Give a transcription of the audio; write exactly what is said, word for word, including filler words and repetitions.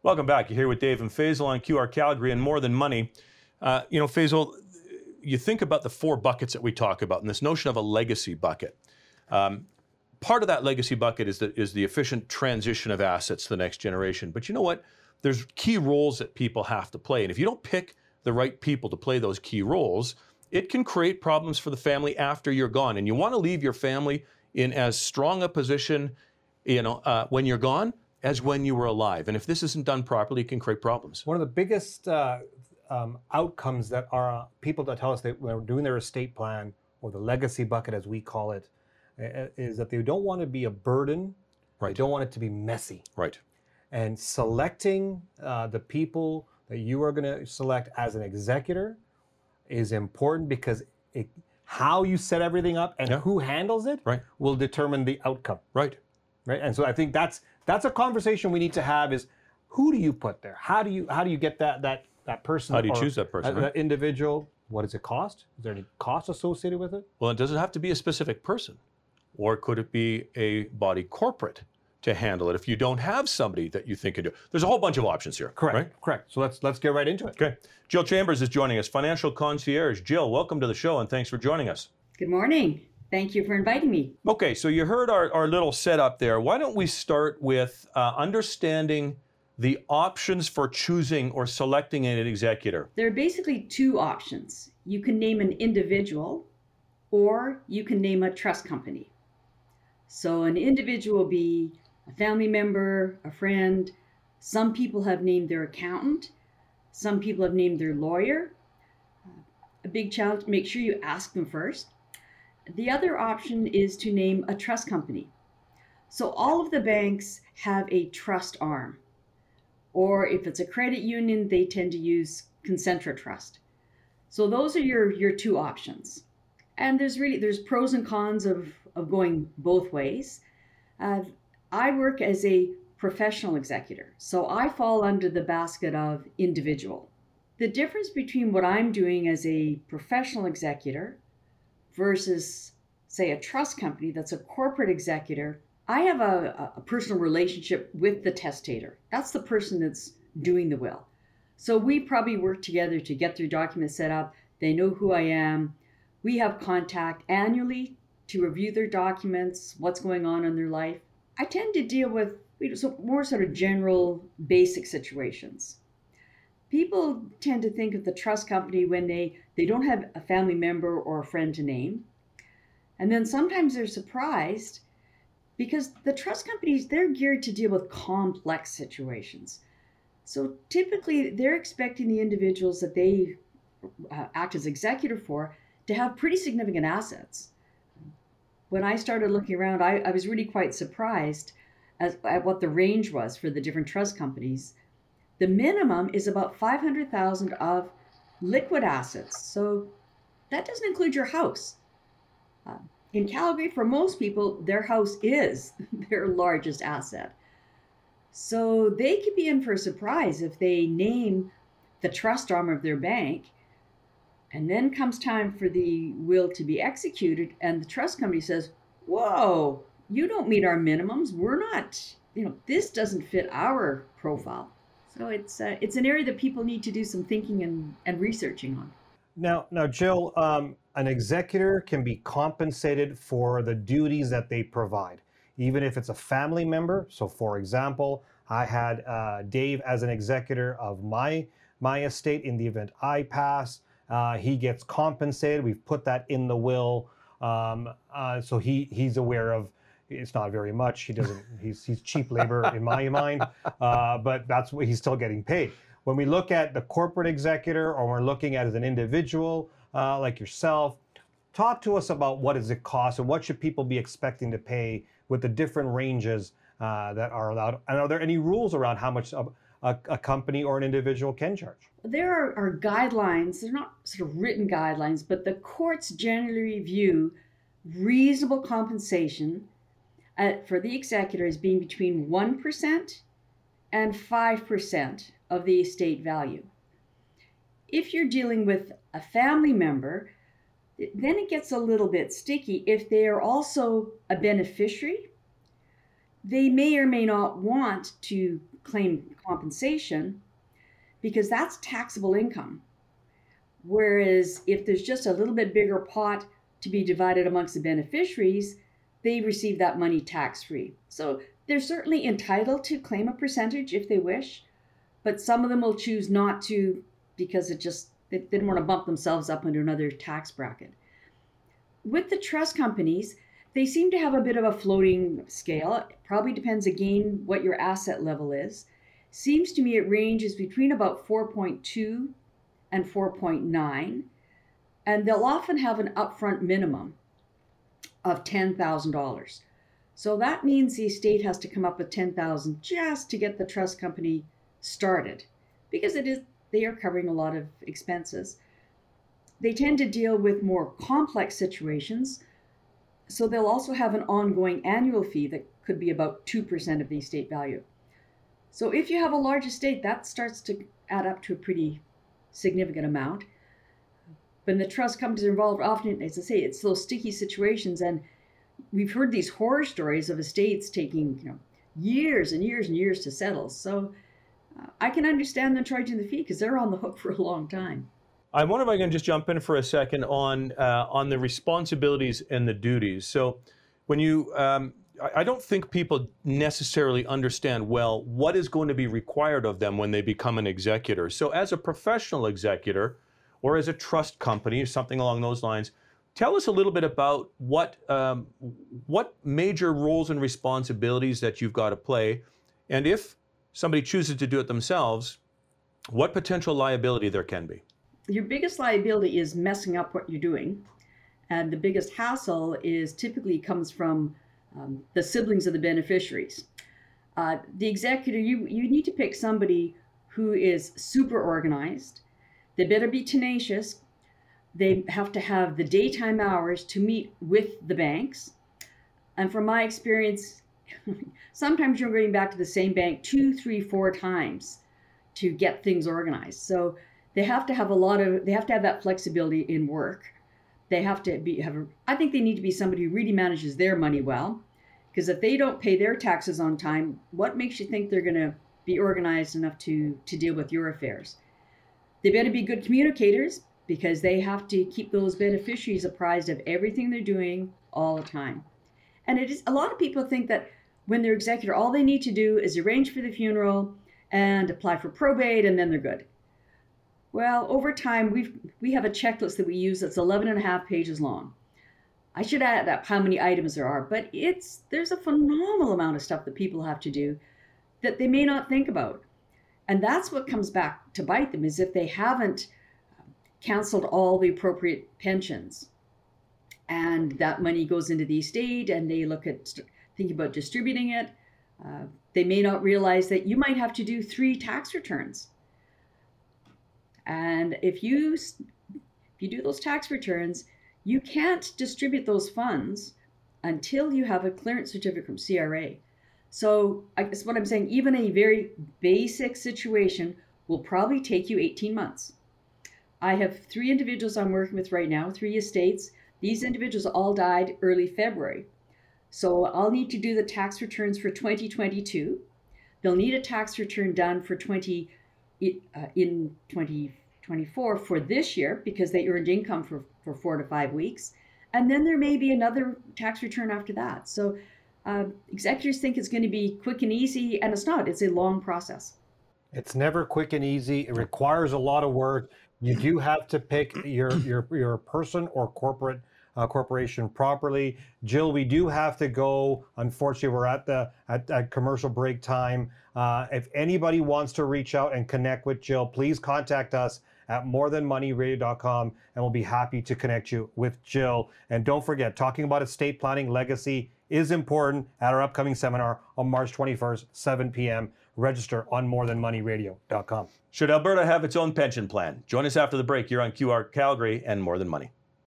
Welcome back. You're here with Dave and Faisal on Q R Calgary and More Than Money. Uh, you know, Faisal, you think about the four buckets that we talk about and this notion of a legacy bucket. Um, part of that legacy bucket is the, is the efficient transition of assets to the next generation. But you know what? There's key roles that people have to play. And if you don't pick the right people to play those key roles, it can create problems for the family after you're gone. And you want to leave your family in as strong a position, you know, uh, when you're gone as when you were alive. And if this isn't done properly, it can create problems. One of the biggest uh, um, outcomes that are uh, people that tell us that when they're doing their estate plan, or the legacy bucket as we call it, uh, is that they don't want to be a burden. Right. They don't want it to be messy. Right. And selecting uh, the people that you are going to select as an executor is important, because it, how you set everything up and yeah. who handles it right. will determine the outcome. Right. Right. And so I think that's that's a conversation we need to have: is who do you put there? How do you how do you get that that that person? How do you choose that person? That, right? that individual. What does it cost? Is there any cost associated with it? Well, it doesn't have to be a specific person, or could it be a body corporate to handle it if you don't have somebody that you think can do it? There's a whole bunch of options here. Correct. Right? Correct. So let's let's get right into it. Okay. Jill Chambers is joining us, financial concierge. Jill, welcome to the show and thanks for joining us. Good morning. Thank you for inviting me. Okay, so you heard our, our little setup there. Why don't we start with uh, understanding the options for choosing or selecting an executor? There are basically two options. You can name an individual, or you can name a trust company. So an individual will be a family member, a friend. Some people have named their accountant. Some people have named their lawyer. A big challenge, make sure you ask them first. The other option is to name a trust company. So all of the banks have a trust arm, or if it's a credit union, they tend to use Concentra Trust. So those are your, your two options. And there's really, there's pros and cons of, of going both ways. Uh, I work as a professional executor, so I fall under the basket of individual. The difference between what I'm doing as a professional executor versus, say, a trust company that's a corporate executor, I have a, a personal relationship with the testator. That's the person that's doing the will. So we probably work together to get their documents set up. They know who I am. We have contact annually to review their documents, what's going on in their life. I tend to deal with more sort of general, basic situations. People tend to think of the trust company when they, they don't have a family member or a friend to name. And then sometimes they're surprised because the trust companies, they're geared to deal with complex situations. So typically they're expecting the individuals that they uh, act as executor for to have pretty significant assets. When I started looking around, I, I was really quite surprised as, at what the range was for the different trust companies. The minimum is about five hundred thousand dollars of liquid assets. So that doesn't include your house. Uh, in Calgary, for most people, their house is their largest asset. So they could be in for a surprise if they name the trust arm of their bank, and then comes time for the will to be executed, and the trust company says, whoa, you don't meet our minimums. We're not, you know, this doesn't fit our profile. So it's uh, it's an area that people need to do some thinking and, and researching on. Now, now, Jill, um, an executor can be compensated for the duties that they provide, even if it's a family member. So, for example, I had uh, Dave as an executor of my my estate in the event I pass. Uh, he gets compensated. We've put that in the will, um, uh, so he he's aware of. It's not very much. He doesn't. He's he's cheap labor in my mind, uh, but that's what he's still getting paid. When we look at the corporate executor, or we're looking at as an individual uh, like yourself, talk to us about what does it cost and what should people be expecting to pay with the different ranges uh, that are allowed. And are there any rules around how much a, a, a company or an individual can charge? There are, are guidelines. They're not sort of written guidelines, but the courts generally review reasonable compensation Uh, for the executor as being between one percent and five percent of the estate value. If you're dealing with a family member, then it gets a little bit sticky if they are also a beneficiary they may or may not want to claim compensation because that's taxable income. Whereas if there's just a little bit bigger pot to be divided amongst the beneficiaries, they receive that money tax-free. So they're certainly entitled to claim a percentage if they wish, but some of them will choose not to because it just they didn't want to bump themselves up into another tax bracket. With the trust companies, they seem to have a bit of a floating scale. It probably depends again what your asset level is. Seems to me it ranges between about four point two and four point nine, and they'll often have an upfront minimum of ten thousand dollars. So that means the estate has to come up with ten thousand dollars just to get the trust company started, because it is they are covering a lot of expenses. They tend to deal with more complex situations, so they'll also have an ongoing annual fee that could be about two percent of the estate value. So if you have a large estate, that starts to add up to a pretty significant amount. When the trust companies are involved, often, as I say, it's those sticky situations, and we've heard these horror stories of estates taking, you know, years and years and years to settle. So uh, I can understand them charging the fee because they're on the hook for a long time. I wonder if I can just jump in for a second on uh, on the responsibilities and the duties. So when you, um, I, I don't think people necessarily understand well what is going to be required of them when they become an executor. So as a professional executor or as a trust company or something along those lines, tell us a little bit about what um, what major roles and responsibilities that you've got to play, and if somebody chooses to do it themselves, what potential liability there can be. Your biggest liability is messing up what you're doing, and the biggest hassle is typically comes from um, the siblings of the beneficiaries. Uh, the executor, you you need to pick somebody who is super organized. They better be tenacious. They have to have the daytime hours to meet with the banks. And from my experience, sometimes you're going back to the same bank two, three, four times to get things organized. So they have to have a lot of, they have to have that flexibility in work. They have to be, have a, I think they need to be somebody who really manages their money well. Because if they don't pay their taxes on time, what makes you think they're going to be organized enough to, to deal with your affairs? They better be good communicators, because they have to keep those beneficiaries apprised of everything they're doing all the time. And it is, a lot of people think that when they're executor, all they need to do is arrange for the funeral and apply for probate, and then they're good. Well, over time, we've we have a checklist that we use that's eleven and a half pages long. I should add up how many items there are, but it's there's a phenomenal amount of stuff that people have to do that they may not think about. And that's what comes back to bite them, is if they haven't canceled all the appropriate pensions, and that money goes into the estate, and they look at thinking about distributing it. Uh, they may not realize that you might have to do three tax returns. And if you if you do those tax returns, you can't distribute those funds until you have a clearance certificate from C R A. So I guess what I'm saying, even a very basic situation will probably take you eighteen months. I have three individuals I'm working with right now, three estates. These individuals all died early February. So I'll need to do the tax returns for twenty twenty-two. They'll need a tax return done for twenty uh, in twenty twenty-four for this year, because they earned income for, for four to five weeks. And then there may be another tax return after that. So uh, executors think it's going to be quick and easy, and it's not. It's a long process. It's never quick and easy. It requires a lot of work. You do have to pick your your your person or corporate uh, corporation properly. Jill, we do have to go. Unfortunately, we're at the at, at commercial break time. Uh, if anybody wants to reach out and connect with Jill, please contact us at more than money radio dot com, and we'll be happy to connect you with Jill. And don't forget, talking about estate planning legacy is important at our upcoming seminar on March twenty-first, seven p.m. Register on more than money radio dot com. Should Alberta have its own pension plan? Join us after the break here on Q R Calgary and More Than Money.